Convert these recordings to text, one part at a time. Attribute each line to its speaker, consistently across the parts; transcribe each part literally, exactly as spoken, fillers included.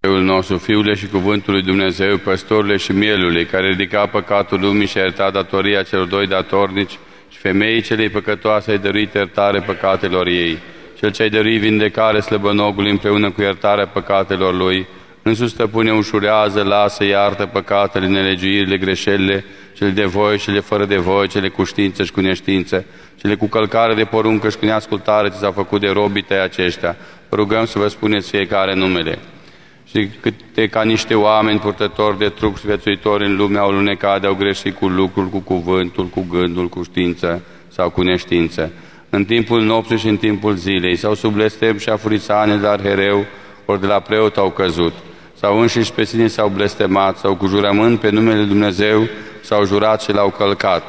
Speaker 1: nostru, Fiule și Cuvântul lui Dumnezeu, păstorule și mielului, care ridica păcatul lumii și a iertat datoria celor doi datornici și femeii celei păcătoase ai dăruit iertare păcatelor ei. Cel ce ai dăruit vindecare slăbănogului împreună cu iertarea păcatelor lui, însuși stăpâne ușurează, lasă, iartă păcatele, nelegiuirile, greșelile, cele de voie, cele fără de voie, cele cu știință și cu neștiință, cele cu călcare de poruncă și cu neascultare ce s-au făcut de robii tăi aceștia. Rugăm să vă spuneți fiecare numele. Și câte ca niște oameni purtători de trup și viețuitori în lume au lunecat, au greșit cu lucrul, cu cuvântul, cu gândul, cu știință sau cu neștiință. În timpul nopții și în timpul zilei, sau sub blestem și afurisane de la arhereu, ori de la preot au căzut, sau înșiși pe sine s-au blestemat, sau cu jurământ pe numele Dumnezeu s-au jurat și l-au călcat,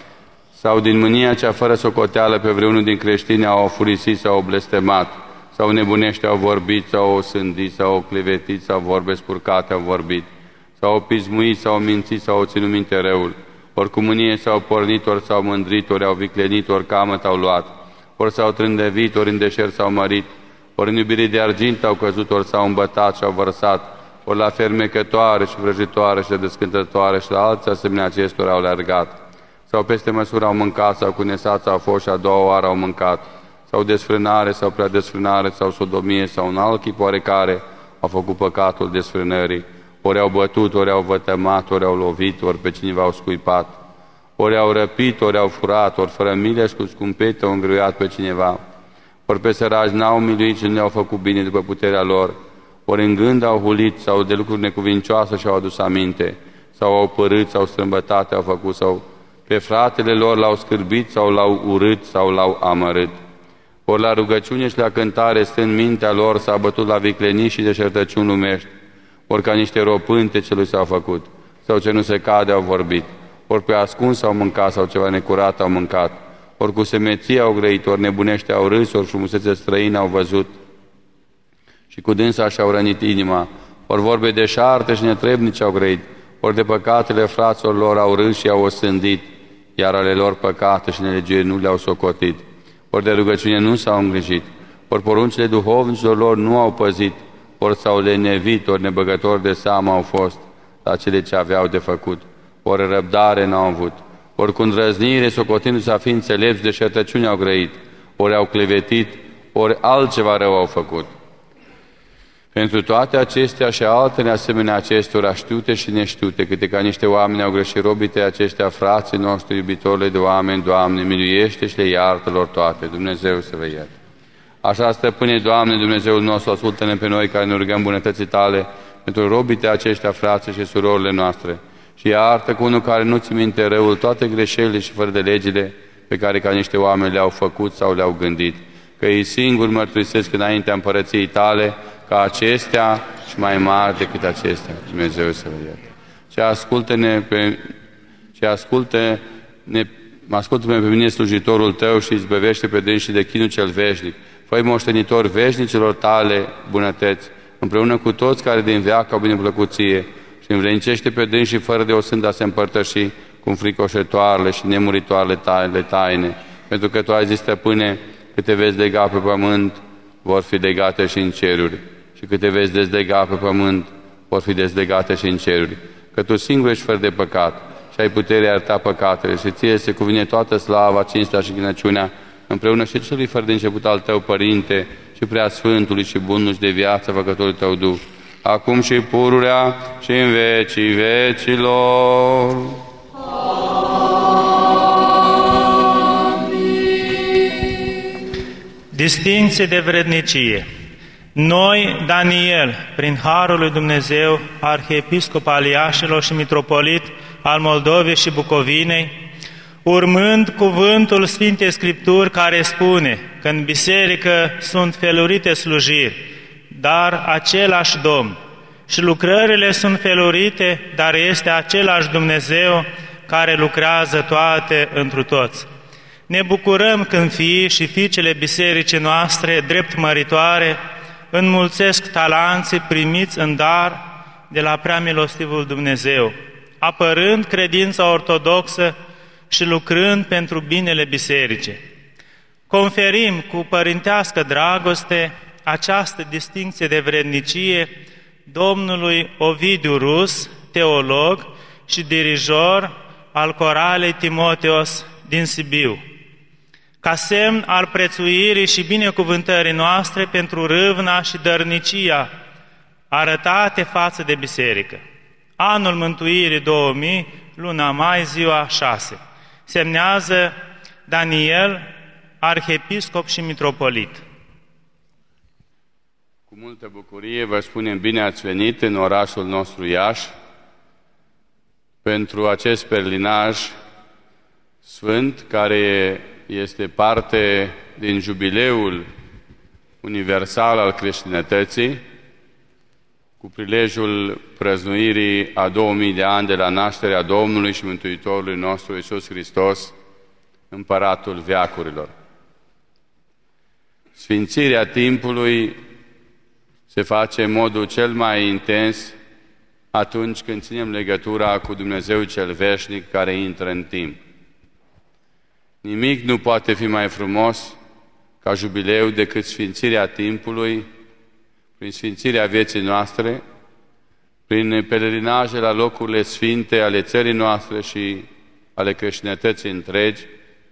Speaker 1: sau din mânia cea fără socoteală pe vreunul din creștini au afurisit sau au blestemat, sau nebunește au vorbit, sau au sândit, sau au clevetit, sau vorbe spurcate au vorbit, sau au pismuit, sau au mințit, sau au ținut minte răul, ori cu mânie s-au pornit, ori s-au mândrit, ori au viclenit, ori camăt au luat, ori s-au trândevit, ori în deșert s-au mărit, ori în iubire de argint au căzut, ori s-au îmbătat și au vărsat, ori la fermecătoare și vrăjitoare și la descântătoare și la alții asemenea acestora au alergat, sau peste măsură au mâncat, sau cu nesață au fost și a doua oară au mâncat, sau desfrânare, sau prea desfrânare, sau sodomie, sau un alt chip oarecare au făcut păcatul desfrânării, ori au bătut, ori au vătămat, ori au lovit, ori pe cineva au scuipat, ori au răpit, ori au furat, ori fără milă și cu scumpete au îngruiat pe cineva, ori pe săraci n-au miluit și nu le-au făcut bine după puterea lor, ori în gând au hulit, sau de lucruri necuvincioase și-au adus aminte, sau au părât, sau strâmbătate au făcut, sau pe fratele lor l-au scârbit, sau l-au urât, sau l-au amărât. Ori la rugăciune și la cântare, stând mintea lor, s-a bătut la viclenii și deșertăciuni lumești, ori ca niște ropânte celui s-au făcut, sau ce nu se cade au vorbit, ori pe ascuns au mâncat, sau ceva necurat au mâncat, ori cu semeție au grăit, ori nebunește au râs, ori frumusețe străine au văzut, și cu dânsa și-au rănit inima, ori vorbe deșarte și netrebnici au grăit, ori de păcatele fraților lor au râs și au osândit, iar ale lor păcate și nelegiuiri nu le-au socotit, ori de rugăciune nu s-au îngrijit, ori poruncile duhovnicilor lor nu au păzit, ori s-au lenevit, ori nebăgători de seamă au fost la cele ce aveau de făcut, ori răbdare n-au avut, ori cu îndrăznire, socotindu-se a fi înțelepți, deșertăciuni au grăit, ori au clevetit, ori altceva rău au făcut. Pentru toate acestea și altele asemenea acestora, știute și neștiute, câte ca niște oameni au greșit robite aceștia, frații noștri, iubitorile de oameni, Doamne, miluiește și le iartă lor toate. Dumnezeu să vă ierte. Așa, stăpâne, Doamne, Dumnezeul nostru, ascultă-ne pe noi care ne rugăm bunătății Tale pentru robite aceștia, frații și surorile noastre, și iartă cu unul care nu ți minte răul toate greșelile și fără de legile pe care ca niște oameni le-au făcut sau le-au gândit, că ei singuri mărturisesc înaintea împărăției Tale, ca acestea și mai mari decât acestea. Dumnezeu să vă ierte. Ce ascultă-ne pe, ce ascultă-ne, ascultă-ne pe mine, slujitorul Tău, și izbăvește pe dânsii de chinul cel veșnic. Fă-i moștenitori veșnicilor Tale bunătăți, împreună cu toți care din veac au bineplăcut Ție, și învrednicește pe dânsii fără de o sânda se împărtăși cu înfricoșătoarele și nemuritoarele taine, taine, pentru că Tu ai zis, Stăpâne, câte vezi lega pe pământ, vor fi legate și în ceruri, și câte vezi dezlega pe pământ, vor fi dezlegate și în ceruri, că Tu singur ești fără de păcat și ai puterea ierta păcatele, și Ție se cuvine toată slava, cinstea și ghinăciunea, împreună și celui fără de început al Tău, Părinte, și Preasfântului și Bunul și de viață Făcătorul Tău Duh, acum și pururea și în vecii vecilor.
Speaker 2: Distinție de vrednicie. Noi, Daniel, prin harul lui Dumnezeu, arhiepiscop al Iașilor și mitropolit al Moldovei și Bucovinei, urmând cuvântul Sfintei Scripturi care spune că în biserică sunt felurite slujiri, dar același Domn, și lucrările sunt felurite, dar este același Dumnezeu care lucrează toate întru toți. Ne bucurăm când fiii și fiicele bisericii noastre, drept măritoare, înmulțesc talanții primiți în dar de la preamilostivul Dumnezeu, apărând credința ortodoxă și lucrând pentru binele bisericii. Conferim cu părintească dragoste această distincție de vrednicie domnului Ovidiu Rus, teolog și dirijor al Coralei Timoteos din Sibiu, ca semn al prețuirii și binecuvântării noastre pentru râvna și dărnicia arătate față de biserică. Anul Mântuirii două mii, luna mai, ziua șase. Semnează Daniel, arhiepiscop și mitropolit.
Speaker 1: Cu multă bucurie vă spunem bine ați venit în orașul nostru Iași pentru acest perlinaj sfânt care este parte din jubileul universal al creștinătății, cu prilejul prăznuirii a două mii de ani de la nașterea Domnului și Mântuitorului nostru Iisus Hristos, Împăratul veacurilor. Sfințirea timpului se face în modul cel mai intens atunci când ținem legătura cu Dumnezeu cel veșnic care intră în timp. Nimic nu poate fi mai frumos ca jubileu decât sfințirea timpului, prin sfințirea vieții noastre, prin pelerinajele la locurile sfinte ale țării noastre și ale creștinătății întregi,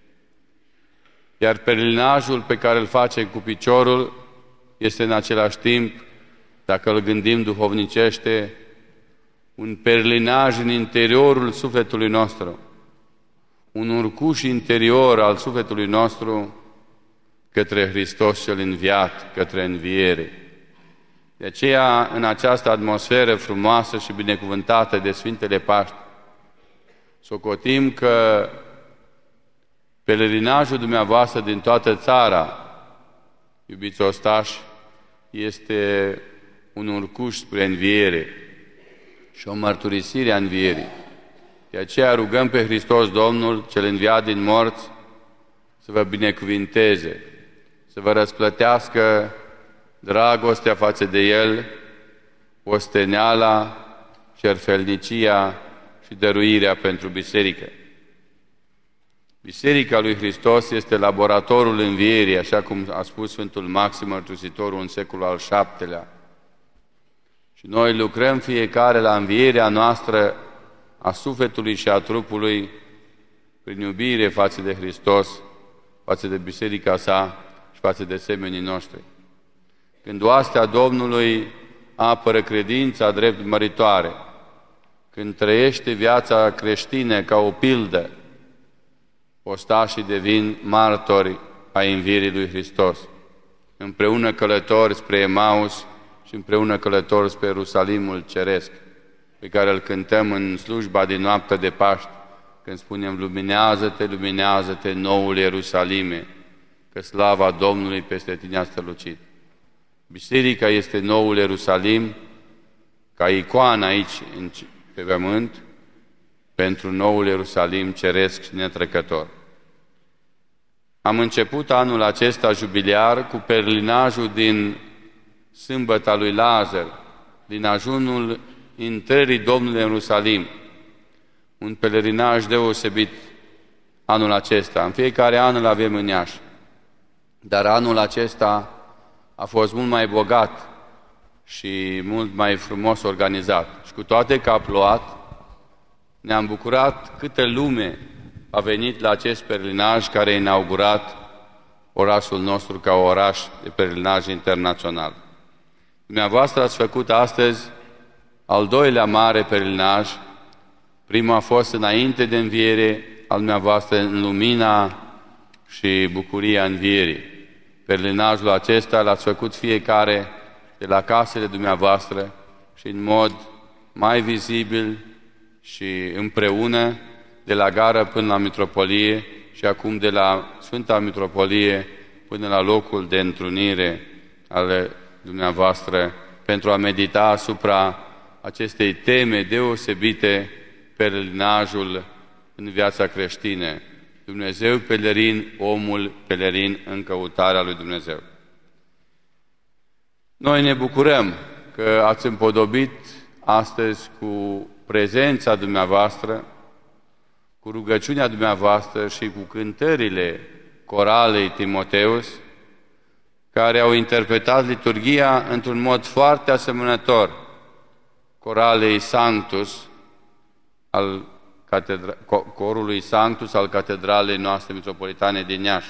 Speaker 1: iar pelerinajul pe care îl facem cu piciorul este în același timp, dacă îl gândim duhovnicește, un pelerinaj în interiorul sufletului nostru, un urcuș interior al sufletului nostru către Hristos cel înviat, către înviere. De aceea, în această atmosferă frumoasă și binecuvântată de Sfintele Paști, socotim că pelerinajul dumneavoastră din toată țara, iubiți ostași, este un urcuș spre înviere și o mărturisire a învierii. De aceea rugăm pe Hristos Domnul, cel înviat din morți, să vă binecuvinteze, să vă răsplătească dragostea față de El, osteneala, cerfelnicia și dăruirea pentru biserică. Biserica lui Hristos este laboratorul învierii, așa cum a spus Sfântul Maxim Mărturisitorul în secolul al șaptelea. Și noi lucrăm fiecare la învierea noastră a sufletului și a trupului prin iubire față de Hristos, față de biserica sa și față de semenii noștri. Când oastea Domnului apără credința drept măritoare, când trăiește viața creștină ca o pildă, ostașii devin martori ai învierii lui Hristos, împreună călători spre Emaus și împreună călători spre Ierusalimul Ceresc, pe care îl cântăm în slujba din noaptea de Paști, când spunem: luminează-te, luminează-te, noul Ierusalime, că slava Domnului peste tine a strălucit. Biserica este noul Ierusalim, ca icoană aici, pe pământ, pentru noul Ierusalim ceresc și netrecător. Am început anul acesta jubiliar cu perlinajul din sâmbăta lui Lazar, din ajunul intrării Domnului în Ierusalim, un pelerinaj deosebit anul acesta. În fiecare an îl avem în Iași, dar anul acesta a fost mult mai bogat și mult mai frumos organizat. Și cu toate că a plouat, ne-am bucurat câtă lume a venit la acest pelerinaj care a inaugurat orașul nostru ca oraș de pelerinaj internațional. Dumneavoastră ați făcut astăzi al doilea mare pelerinaj. Primul a fost înainte de înviere, al dumneavoastră în lumina și bucuria învierii. Pelerinajul acesta l-ați făcut fiecare de la casele dumneavoastră și în mod mai vizibil și împreună, de la gară până la mitropolie și acum de la Sfânta Mitropolie până la locul de întrunire ale dumneavoastră, pentru a medita asupra acestei teme deosebite, pelerinajul în viața creștină. Dumnezeu pelerin, omul pelerin în căutarea lui Dumnezeu. Noi ne bucurăm că ați împodobit astăzi cu prezența dumneavoastră, cu rugăciunea dumneavoastră și cu cântările coralei Timoteus, care au interpretat liturghia într-un mod foarte asemănător coralei Sanctus, al catedra, corului Sanctus al catedralei noastre metropolitane din Iași.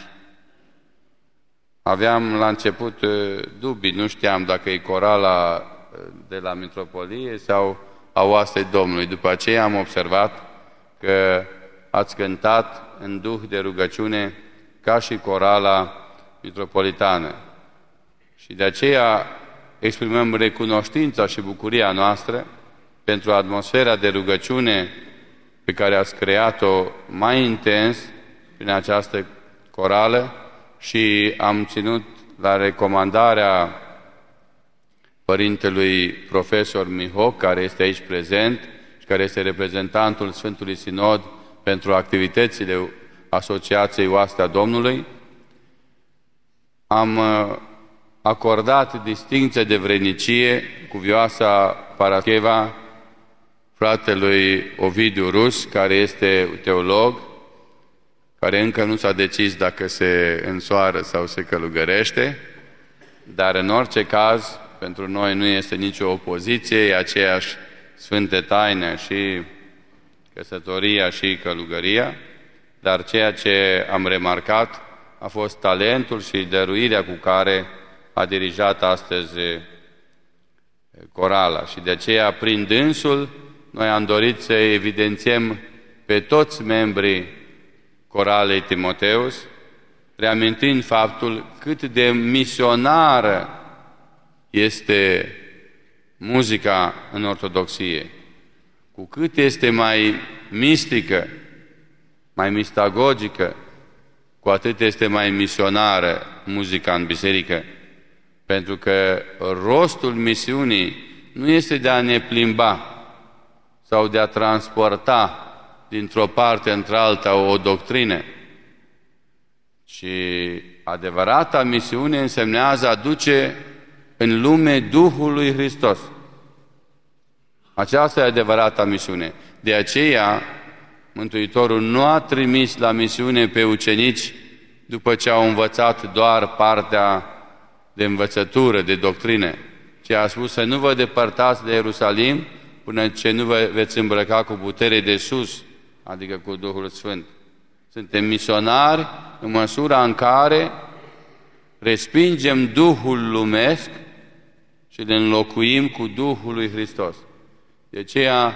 Speaker 1: Aveam la început dubii, nu știam dacă e corala de la metropolie sau a oastei Domnului. După aceea am observat că ați cântat în duh de rugăciune ca și corala metropolitană. Și de aceea exprimăm recunoștința și bucuria noastră pentru atmosfera de rugăciune pe care ați creat-o mai intens prin această corală și am ținut la recomandarea Părintelui Profesor Mihoc, care este aici prezent și care este reprezentantul Sfântului Sinod pentru activitățile Asociației Oastea Domnului. Am acordat distincție de vrednicie cuvioasa Parascheva fratelui Ovidiu Rus, care este teolog, care încă nu s-a decis dacă se însoară sau se călugărește, dar în orice caz, pentru noi nu este nicio opoziție, e aceeași sfântă taină și căsătoria și călugăria, dar ceea ce am remarcat a fost talentul și dăruirea cu care a dirijat astăzi corala și de aceea, prin dânsul, noi am dorit să evidențiem pe toți membrii coralei Timoteus, reamintind faptul cât de misionară este muzica în ortodoxie, cu cât este mai mistică, mai mistagogică, cu atât este mai misionară muzica în biserică, pentru că rostul misiunii nu este de a ne plimba sau de a transporta dintr-o parte într-alta o doctrină, ci adevărata misiune însemnează a duce în lume Duhul lui Hristos. Aceasta e adevărata misiune. De aceea, Mântuitorul nu a trimis la misiune pe ucenici după ce au învățat doar partea de învățătură, de doctrină, ci a spus să nu vă depărtați de Ierusalim până ce nu vă veți îmbrăca cu putere de sus, adică cu Duhul Sfânt. Suntem misionari în măsura în care respingem Duhul lumesc și le înlocuim cu Duhul lui Hristos. De aceea,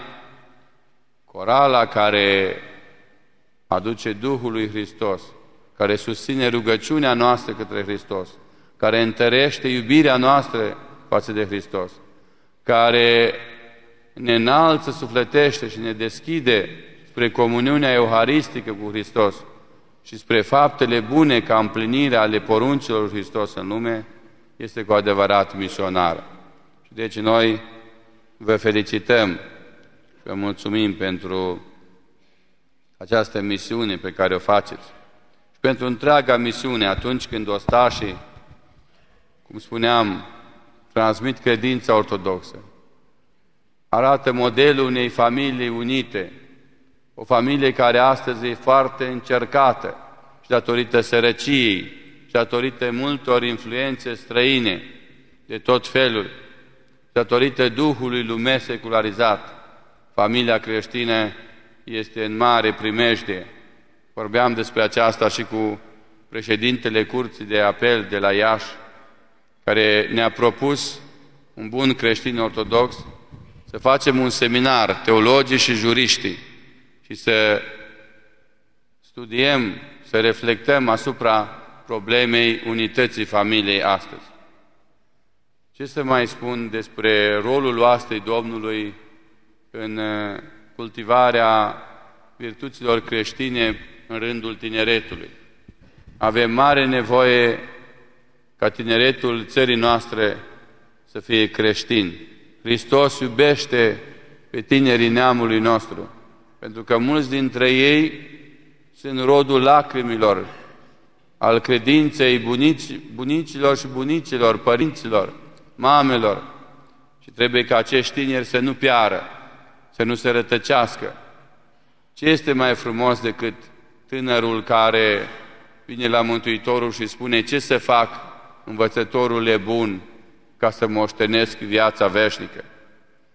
Speaker 1: corala care aduce Duhul lui Hristos, care susține rugăciunea noastră către Hristos, care întărește iubirea noastră față de Hristos, care ne înalță, sufletește și ne deschide spre comuniunea euharistică cu Hristos și spre faptele bune ca împlinire ale poruncilor lui Hristos în lume, este cu adevărat misionară. Și deci noi vă felicităm și vă mulțumim pentru această misiune pe care o faceți și pentru întreaga misiune atunci când ostașii, cum spuneam, transmit credința ortodoxă, arată modelul unei familii unite, o familie care astăzi e foarte încercată și datorită sărăciei și datorită multor influențe străine de tot felul, datorită Duhului lumesc secularizat, familia creștină este în mare primejdie. Vorbeam despre aceasta și cu președintele Curții de Apel de la Iași, care ne-a propus, un bun creștin ortodox, să facem un seminar, teologii și juriștii, și să studiem, să reflectăm asupra problemei unității familiei astăzi. Ce să mai spun despre rolul oastei Domnului în cultivarea virtuților creștine în rândul tineretului? Avem mare nevoie ca tineretul țării noastre să fie creștin. Hristos iubește pe tinerii neamului nostru, pentru că mulți dintre ei sunt rodul lacrimilor, al credinței bunici, bunicilor și bunicilor, părinților, mamelor. Și trebuie ca acești tineri să nu piară, să nu se rătăcească. Ce este mai frumos decât tânărul care vine la Mântuitorul și spune: ce să fac, învățătorule bun, ca să moștenesc viața veșnică?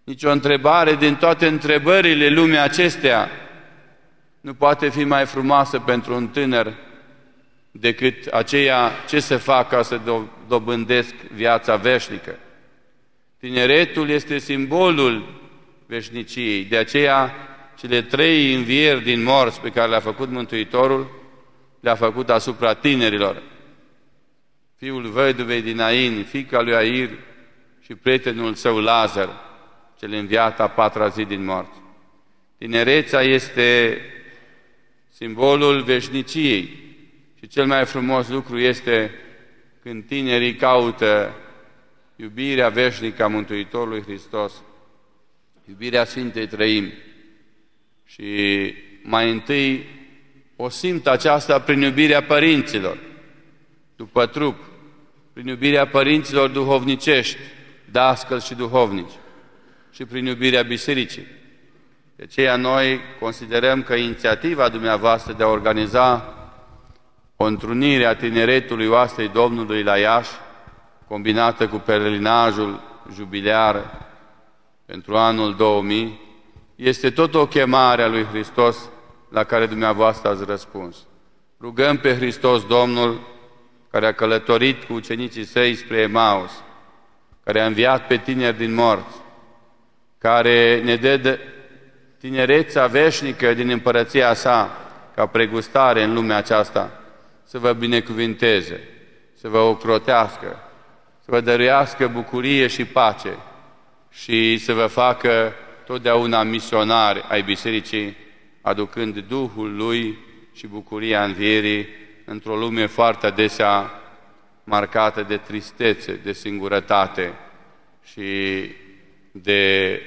Speaker 1: Nici o întrebare din toate întrebările lumii acestea nu poate fi mai frumoasă pentru un tânăr decât aceea ce să fac ca să dobândesc viața veșnică. Tineretul este simbolul veșniciei, de aceea cele trei învieri din morți pe care le-a făcut Mântuitorul, le-a făcut asupra tinerilor. Fiul văduvei din Ain, fiica lui Air și prietenul său Lazar, cel înviat a patra zi din morți. Tinerețea este simbolul veșniciei și cel mai frumos lucru este când tinerii caută iubirea veșnică a Mântuitorului Hristos, iubirea Sfintei Trăimi. Și mai întâi o simt aceasta prin iubirea părinților, după trup, prin iubirea părinților duhovnicești, dascăli și duhovnici, și prin iubirea bisericii. De aceea noi considerăm că inițiativa dumneavoastră de a organiza o întrunire a tineretului oastei Domnului la Iași, combinată cu pelerinajul jubilear pentru anul două mii, este tot o chemare a lui Hristos la care dumneavoastră ați răspuns. Rugăm pe Hristos Domnul, care a călătorit cu ucenicii săi spre Emaus, care a înviat pe tineri din morți, care ne dă tinerețea veșnică din împărăția sa ca pregustare în lumea aceasta, să vă binecuvinteze, să vă ocrotească, să vă dăruiască bucurie și pace și să vă facă totdeauna misionari ai Bisericii, aducând Duhul Lui și bucuria învierii într-o lume foarte adesea marcată de tristețe, de singurătate și de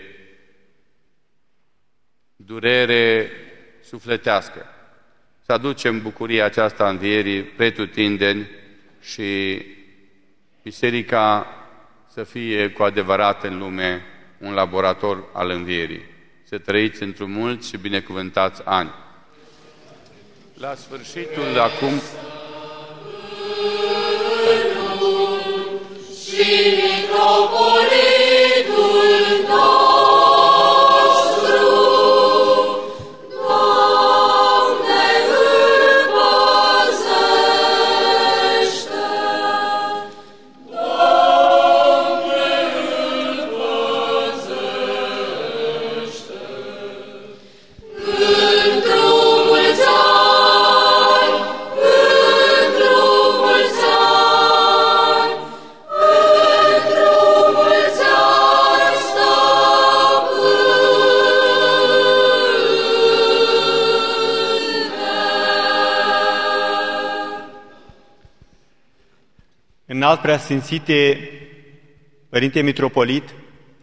Speaker 1: durere sufletească. Să aducem bucuria aceasta învierii pretutindeni și Biserica să fie cu adevărat în lume un laborator al învierii. Să trăiți într-un mult și binecuvântați ani. La sfârșitul acum... Și mitropolitul nostru, Doamne, îl păzește, Doamne, îl păzește, într-o mulți ani, într-o mulți ani, într-o mulți ani,
Speaker 3: Înalt Preasfințite Părinte Mitropolit,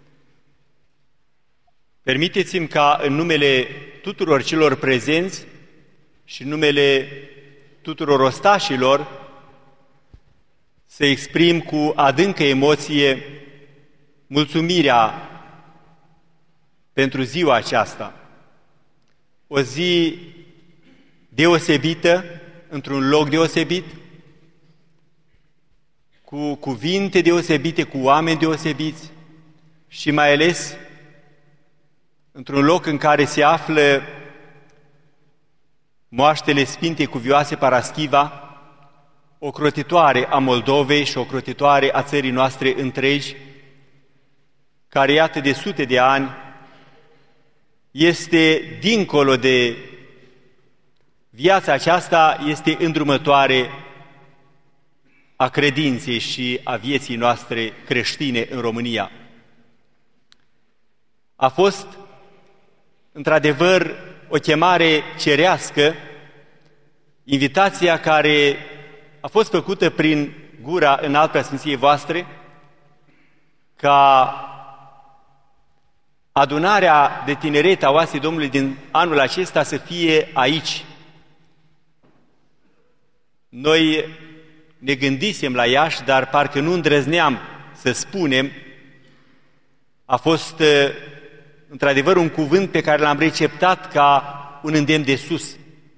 Speaker 3: permiteți-mi ca în numele tuturor celor prezenți și în numele tuturor ostașilor să exprim cu adâncă emoție mulțumirea pentru ziua aceasta. O zi deosebită, într-un loc deosebit, cu cuvinte deosebite, cu oameni deosebiți și mai ales într-un loc în care se află moaștele Sfintei Cuvioase Paraschiva, ocrotitoare a Moldovei și ocrotitoare a țării noastre întregi, care, iată, de sute de ani, este dincolo de viața aceasta, este îndrumătoare a credinței și a vieții noastre creștine în România. A fost, într-adevăr, o chemare cerească, invitația care a fost făcută prin gura Înalt Preasfinției voastre, ca adunarea de tineret a oasei Domnului din anul acesta să fie aici. Noi ne gândisem la Iași, dar parcă nu îndrăzneam să spunem. A fost într-adevăr un cuvânt pe care l-am receptat ca un îndemn de sus.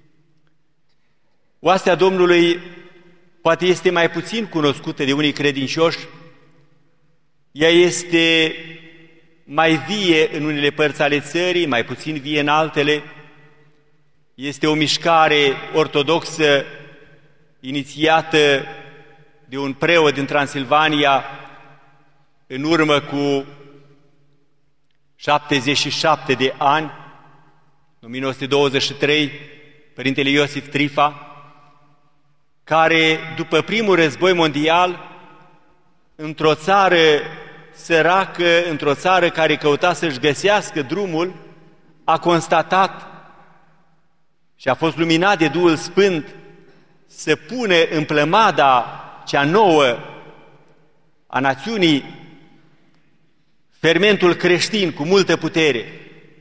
Speaker 3: Oastea Domnului poate este mai puțin cunoscută de unii credincioși. Ea este mai vie în unele părți ale țării, mai puțin vie în altele. Este o mișcare ortodoxă inițiată de un preot din Transilvania în urmă cu șaptezeci și șapte de ani, în o mie nouă sute douăzeci și trei, Părintele Iosif Trifa, care după primul război mondial, într-o țară săracă, într-o țară care căuta să-și găsească drumul, a constatat și a fost luminat de Duhul Sfânt să pune în plămada cea nouă a națiunii fermentul creștin cu multă putere.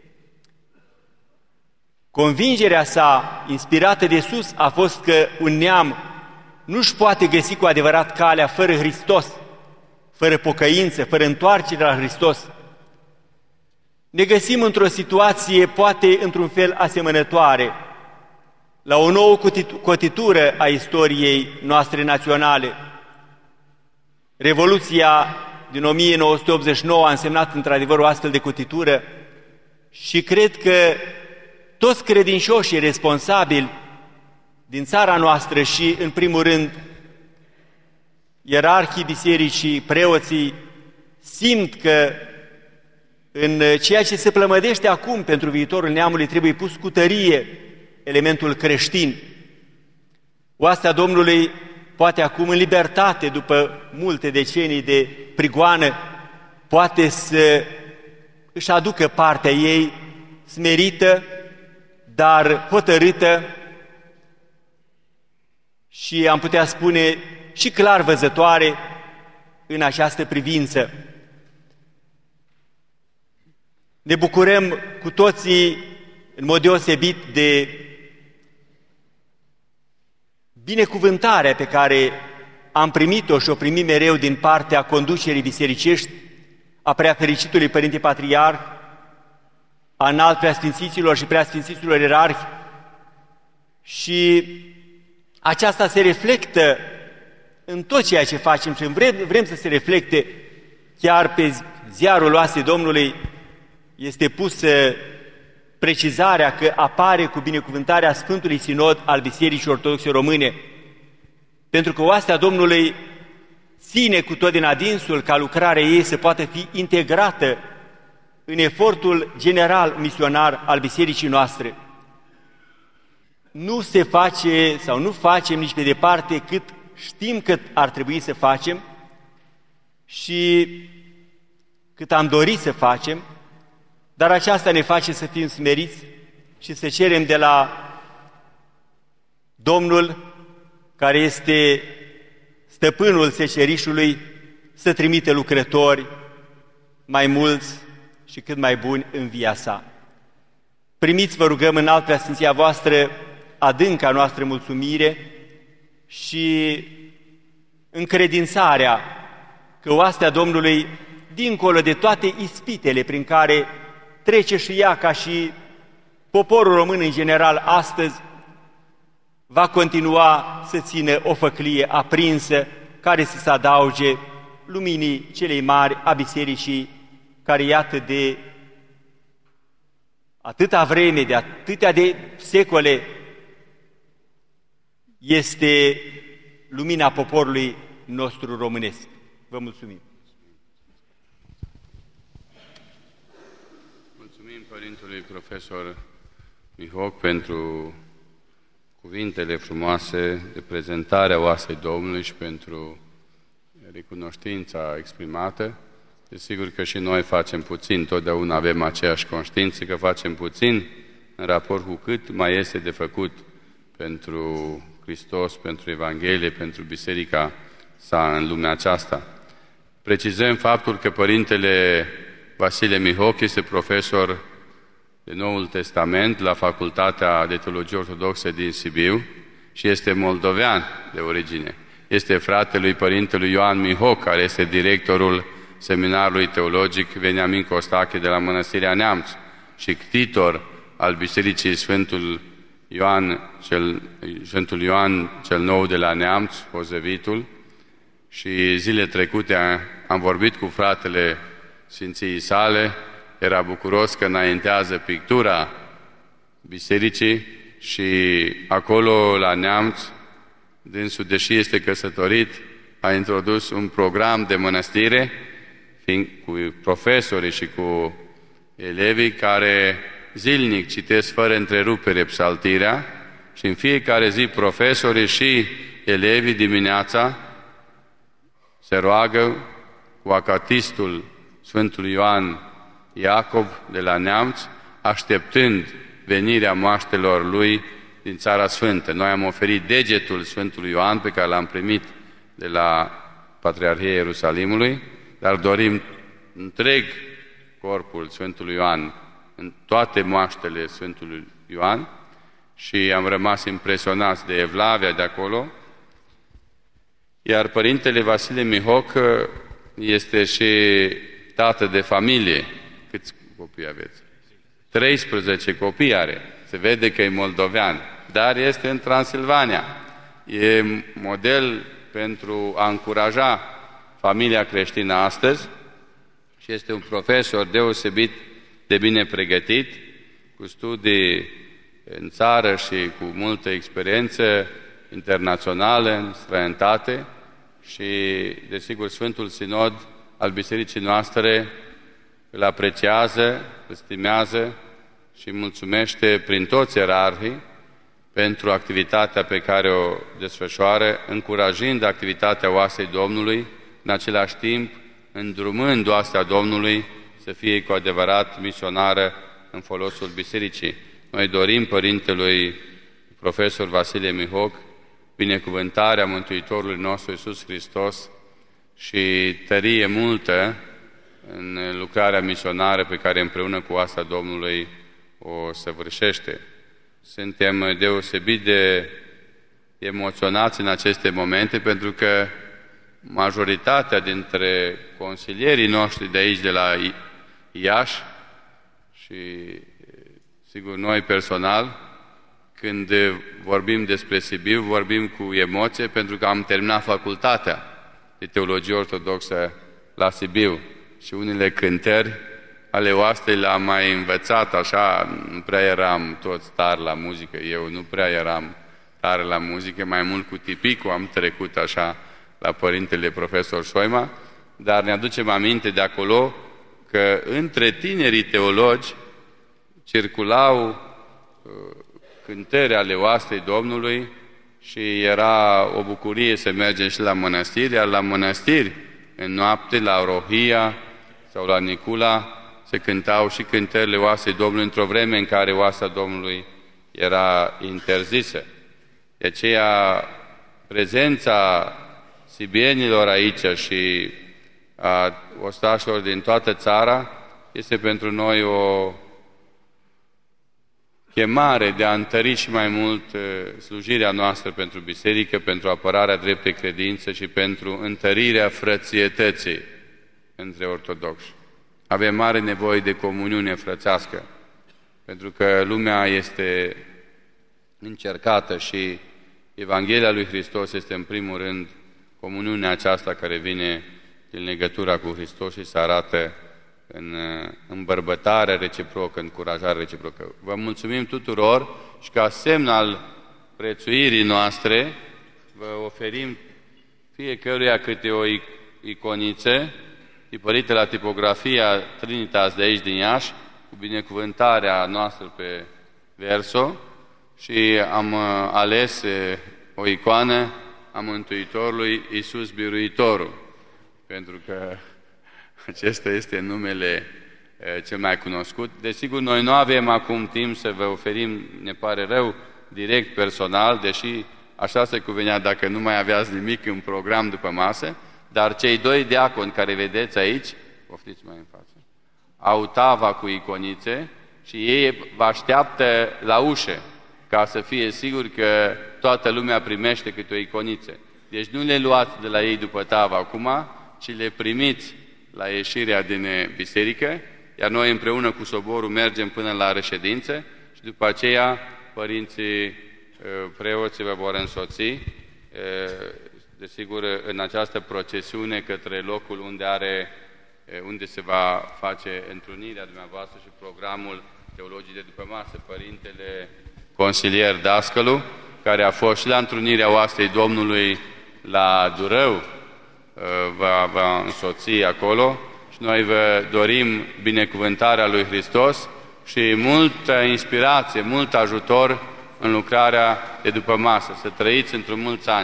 Speaker 3: Convingerea sa, inspirată de sus, a fost că un neam nu-și poate găsi cu adevărat calea fără Hristos, fără pocăință, fără întoarcere la Hristos. Ne găsim într-o situație, poate într-un fel asemănătoare, la o nouă cotitură a istoriei noastre naționale. Revoluția din o mie nouă sute optzeci și nouă a însemnat într-adevăr o astfel de cotitură și cred că toți credincioșii responsabili din țara noastră și, în primul rând, ierarhii bisericii, preoții, simt că în ceea ce se plămădește acum pentru viitorul neamului trebuie pus cu tărie elementul creștin. Oastea Domnului poate acum în libertate, după multe decenii de prigoană, poate să își aducă partea ei smerită, dar hotărâtă și am putea spune și clar văzătoare în această privință. Ne bucurăm cu toții în mod deosebit de binecuvântarea pe care am primit-o și o primim mereu din partea conducerii bisericești, a preafericitului Părinte Patriarh, a înalt preasfințiților și preasfințiților ierarhi, și aceasta se reflectă în tot ceea ce facem și vrem, vrem să se reflecte chiar pe ziarul Oastea Domnului. Este pusă precizarea că apare cu binecuvântarea Sfântului Sinod al Bisericii Ortodoxe Române, pentru că Oastea Domnului ține cu tot din adinsul ca lucrarea ei să poată fi integrată în efortul general misionar al bisericii noastre. Nu se face sau nu facem nici pe departe cât știm că ar trebui să facem și cât am dorit să facem, dar aceasta ne face să fim smeriți și să cerem de la Domnul, care este stăpânul secerișului, să trimite lucrători mai mulți și cât mai buni în via sa. Primiți, vă rugăm, în alt preasfinția voastră adânca noastră mulțumire și încredințarea că Oastea Domnului, dincolo de toate ispitele prin care trece și ea, ca și poporul român în general astăzi, va continua să țină o făclie aprinsă care să se adauge luminii celei mari a bisericii, care iată de atâta vreme, de atâtea de secole, este lumina poporului nostru românesc. Vă mulțumim!
Speaker 1: Mulțumim Părintului Profesor Mihoc pentru cuvintele frumoase de prezentare a Oasei Domnului și pentru recunoștința exprimată. Desigur că și noi facem puțin, totdeauna avem aceeași conștiință că facem puțin în raport cu cât mai este de făcut pentru Hristos, pentru Evanghelie, pentru Biserica sa în lumea aceasta. Precizăm faptul că Părintele Vasile Mihoc este profesor de Noul Testament la Facultatea de Teologie Ortodoxă din Sibiu și este moldovean de origine. Este fratele Părintelui Ioan Mihoc, care este directorul Seminarului Teologic Veniamin Costache de la Mănăstirea Neamț și ctitor al Bisericii Sfântul Ioan cel, Sfântul Ioan cel Nou de la Neamț, Ozevitul, și zile trecute am vorbit cu fratele Sfinției sale, era bucuros că înaintează pictura bisericii și acolo, la Neamț, dânsul, deși este căsătorit, a introdus un program de mănăstire fiind cu profesorii și cu elevii care zilnic citesc fără întrerupere psaltirea și în fiecare zi profesorii și elevii dimineața se roagă cu acatistul Sfântului Ioan Iacob de la Neamț, așteptând venirea moaștelor lui din Țara Sfântă. Noi am oferit degetul Sfântului Ioan pe care l-am primit de la Patriarhia Ierusalimului, dar dorim întreg corpul Sfântului Ioan în toate moaștele Sfântului Ioan și am rămas impresionați de evlavia de acolo. Iar Părintele Vasile Mihoc este și tată de familie. Câți copii aveți? treisprezece copii are. Se vede că e moldovean, dar este în Transilvania. E model pentru a încuraja familia creștină astăzi și este un profesor deosebit de bine pregătit, cu studii în țară și cu multă experiență internațională, în străinătate și, desigur, Sfântul Sinod al Bisericii noastre îl apreciază, îl stimează și mulțumește prin toți ierarhii pentru activitatea pe care o desfășoară, încurajând activitatea oasei Domnului, în același timp îndrumând oastea Domnului să fie cu adevărat misionară în folosul Bisericii. Noi dorim Părintelui Profesor Vasile Mihoc binecuvântarea Mântuitorului nostru Iisus Hristos și tărie multă în lucrarea misionară pe care împreună cu oastea Domnului o săvârșește. Suntem deosebit de emoționați în aceste momente pentru că majoritatea dintre consilierii noștri de aici, de la Iași și, sigur, noi personal, când vorbim despre Sibiu, vorbim cu emoție pentru că am terminat facultatea de teologie ortodoxă la Sibiu și unele cântări ale oastei le-am mai învățat așa, nu prea eram toți tari la muzică, eu nu prea eram tare la muzică, mai mult cu tipicul am trecut așa la Părintele Profesor Șoima, dar ne aducem aminte de acolo că între tinerii teologi circulau uh, cântări ale oastei Domnului și era o bucurie să mergem și la mănăstiri, iar la mănăstiri, în noapte, la Rohia sau la Nicula, se cântau și cântările oasei Domnului într-o vreme în care oastea Domnului era interzisă. De aceea, prezența sibienilor aici și a ostașilor din toată țara este pentru noi o chemare de a întări și mai mult slujirea noastră pentru biserică, pentru apărarea dreptei credințe și pentru întărirea frățietății între ortodoxi. Avem mare nevoie de comuniune frățească, pentru că lumea este încercată și Evanghelia lui Hristos este în primul rând comuniunea aceasta care vine din legătura cu Hristos și se arată în îmbărbătarea reciprocă, în încurajarea reciprocă. Vă mulțumim tuturor și ca semn al prețuirii noastre vă oferim fiecăruia câte o iconiță tipărită la tipografia Trinitas de aici din Iași, cu binecuvântarea noastră pe verso și am ales o icoană a Mântuitorului Iisus Biruitorul, pentru că acesta este numele cel mai cunoscut. Desigur, noi nu avem acum timp să vă oferim, ne pare rău, direct personal, deși așa se cuvenea dacă nu mai aveați nimic în program după masă, dar cei doi diaconi care vedeți aici, poftiți mai în față, au tava cu iconițe și ei vă așteaptă la ușă, ca să fie sigur că toată lumea primește câte o iconiță. Deci nu le luați de la ei după tava acum, ci le primiți la ieșirea din biserică, iar noi împreună cu soborul mergem până la reședință și după aceea părinții preoții vă vor însoți, desigur, în această procesiune către locul unde are unde se va face întrunirea dumneavoastră și programul teologii de după masă, Părintele Consilier Dascălu, care a fost și la întrunirea oastei Domnului la Durău, va, va însoți acolo și noi vă dorim binecuvântarea lui Hristos și multă inspirație, mult ajutor în lucrarea de după masă. Să trăiți într-un mulți ani!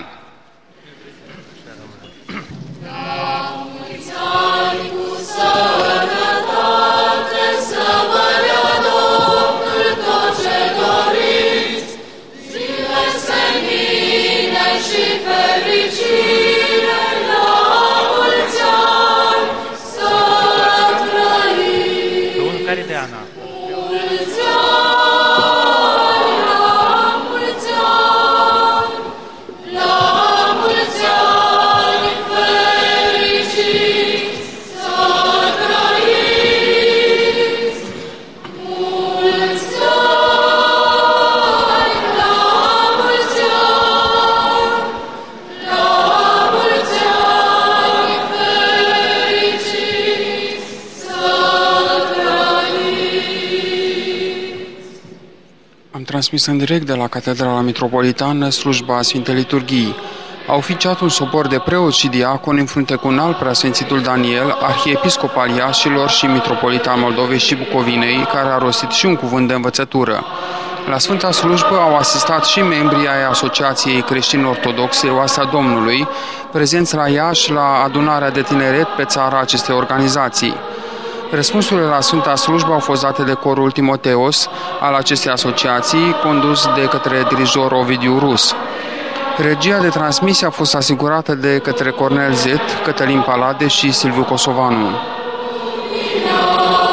Speaker 4: La mulți ani cu sănătate, să vă dea Domnul tot ce doriți, zile senine și fericire, la mulți ani să trăiți.
Speaker 2: Domnul care de Ana?
Speaker 4: Mulți ani, la mulți ani, la mulți ani fericiți să trăiți. Mulți ani, la mulți ani, la mulți ani fericiți să trăiți.
Speaker 5: Am transmis în direct de la Catedrala Mitropolitană slujba Sfintei Liturghii. A oficiat un sobor de preoți și diaconi în frunte cu un alt preasfințitul Daniel, arhiepiscop al Iașilor și mitropolit al Moldovei și Bucovinei, care a rostit și un cuvânt de învățătură. La Sfânta Slujbă au asistat și membrii ai Asociației Creștin-Ortodoxe Oastea Domnului, prezenți la Iași la adunarea de tineret pe țara acestei organizații. Răspunsurile la Sfânta Slujbă au fost date de corul Timoteos al acestei asociații, condus de către dirijor Ovidiu Rus. Regia de transmisie a fost asigurată de către Cornel Zet, Cătălin Palade și Silviu Kosovanu.